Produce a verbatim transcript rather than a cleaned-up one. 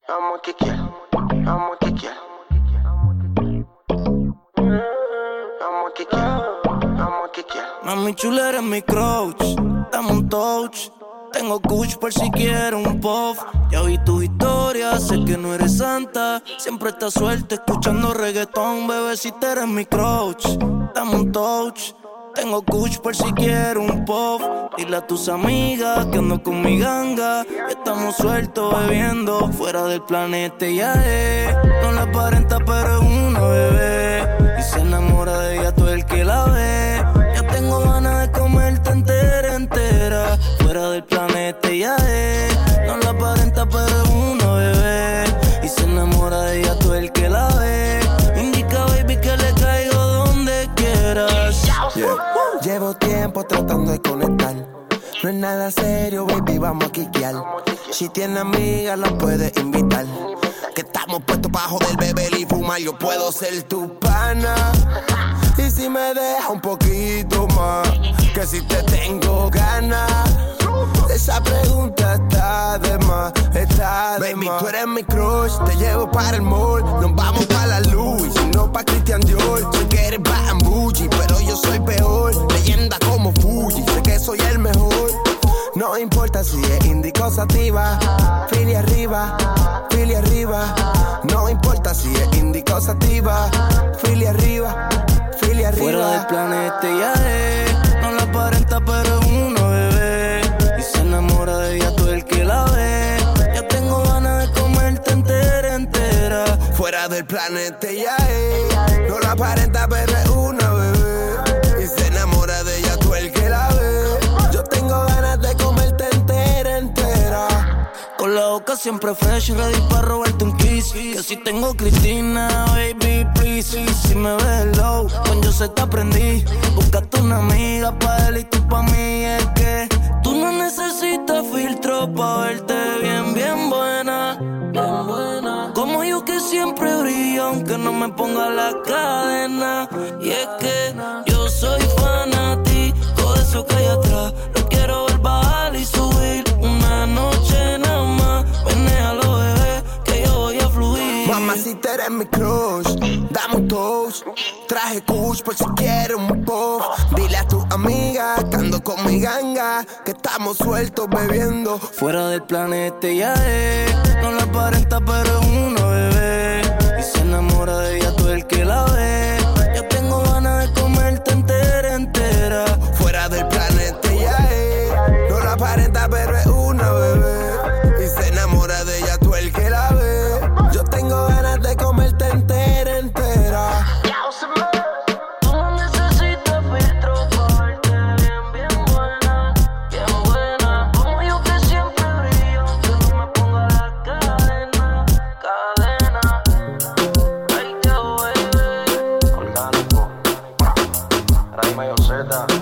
Vamos que quiero, vamos que quiero. Vamos que quiero, vamos que quiero. Mami chula, eres mi crush, dame un touch. Tengo kush por si quiero un puff. Ya vi tu historia, sé que no eres santa. Siempre estás suelta escuchando reggaetón. Bebecita, eres mi crush, dame un touch. Tengo kush por si quiero un puff. Dile a tus amigas que ando con mi ganga. Estamos sueltos bebiendo fuera del planeta, ya es. No la aparenta pero es una bebé. Y se enamora de ella todo el que la ve. Ya tengo ganas de comerte entera, entera. Fuera del planeta, ya es. No la aparenta pero es una bebé. Y se enamora de ella todo el que la ve. Indica baby que le caigo donde quieras. Yeah. Llevo tiempo tratando de conectar. No es nada serio, baby, vamos a quiquear. Si tiene amigas, la puedes invitar. Que estamos puestos pa' joder, beber y fumar. Yo puedo ser tu pana. Y si me deja un poquito más, que si te tengo ganas. Esa pregunta está de más, está de baby, más. Tú eres mi crush, te llevo para el mall. Nos vamos pa' la luz, y si no pa' Christian Dior. Sé que eres bad and bougie, pero yo soy peor. Leyenda como Fuji, sé que soy el mejor. No importa si es indico sativa, fili arriba, fili arriba. No importa si es indico sativa, fili arriba, fili arriba. Fuera del planeta, ya es. No la aparenta pero es una bebé. Y se enamora de ella todo el que la ve. Ya tengo ganas de comerte entera, entera. Fuera del planeta, ya es. No la aparenta pero es una bebé. Y se enamora de ella todo el que la ve. Yo tengo ganas de comerte entera, entera. Con la boca siempre fresh, ready para robarte un kiss. Que si tengo Cristina, baby, please. Y si me ves low, con yo se te aprendí. Búscate una amiga pa' él y tú pa' mí. Es que tú no necesitas filtro pa' verte bien, bien buena, bien buena. Como yo que siempre brillo, aunque no me ponga la cadena. Y es que yo soy fanático de eso que hay atrás. Lo quiero ver bajar y subir una noche nada más. Venéalo, bebé, que yo voy a fluir. Mamacita, eres mi crush, dame un toast. Traje kush por si quieres un puff. Dile a tu amiga que ando con mi ganga. Que estamos sueltos bebiendo. Fuera del planeta, ya es. No la aparenta pero es una bebé. Y se enamora de ella todo el que la ve. Ya tengo ganas de comerte entera, entera. Fuera del planeta, ya es. No la aparenta pero es una bebé. Y se enamora de ella todo el que la ve. Yo tengo ganas de comerte entera, entera. Tú no necesitas filtro pa' verte bien, bien buena, bien buena. Como yo que siempre brillo, que no me ponga la cadena, cadena. Ay, yo, baby. Orgánico. Rey Mayor Z.